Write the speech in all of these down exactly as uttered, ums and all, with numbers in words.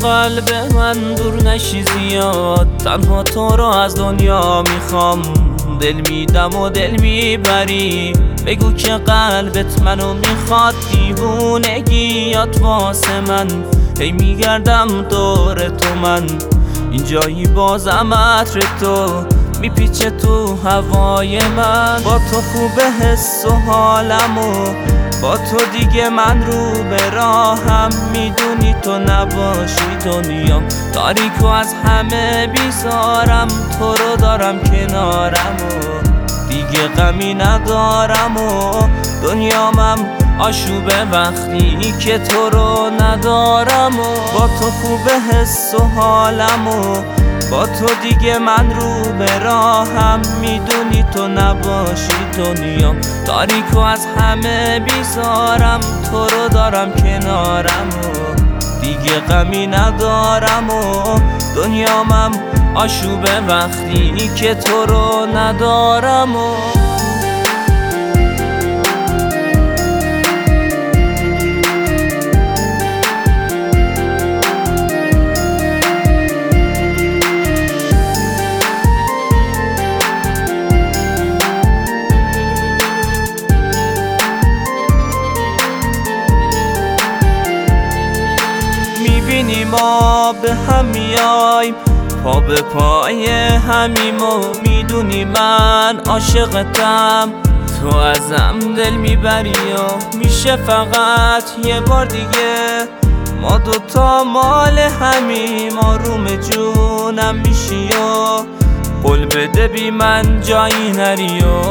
از قلب من دور نشی زیاد، تنها تو رو از دنیا میخوام. دل میدم و دل میبری، بگو که قلبت منو میخواد. دیوونگیات واسه من، هی میگردم دور تو من. اینجایی بازم عطر تو میپیچه تو هوای من. با تو خوبه حس و حالمو، با تو دیگه من رو به راهم. میدونی تو نباشی دنیام تاریک و از همه بیزارم. تو رو دارم کنارم و دیگه غمی ندارم و دنیامم آشوبه وقتی که تو رو ندارم. و با تو خوبه حس و حالمو، با تو دیگه من رو به راهم. میدونی تو نباشی دنیام تاریک و از همه بیزارم. تو رو دارم کنارم و دیگه غمی ندارم و دنیامم آشوبه وقتی که تو رو ندارم. و میبینی ما به هم میایم، پا به پای همیم و میدونی من عاشقتم. تو ازم دل میبری و میشه فقط یه بار دیگه ما دوتا مال همیم. آروم جونم میشی و قول بده بی من جایی نری و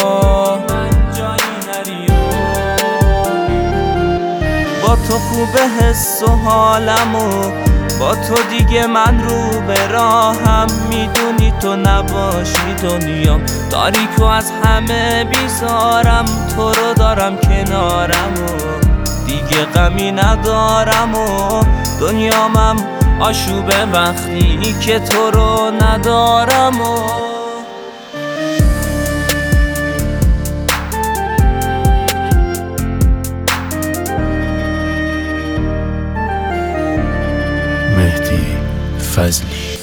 با تو خوبه حس و حالمو، با تو دیگه من رو به راهم. میدونی تو نباشی دنیام تاریک و از همه بیزارم. تو رو دارم کنارم و دیگه غمی ندارم و دنیامم آشوبه وقتی که تو رو ندارم. و مهدی فضلی.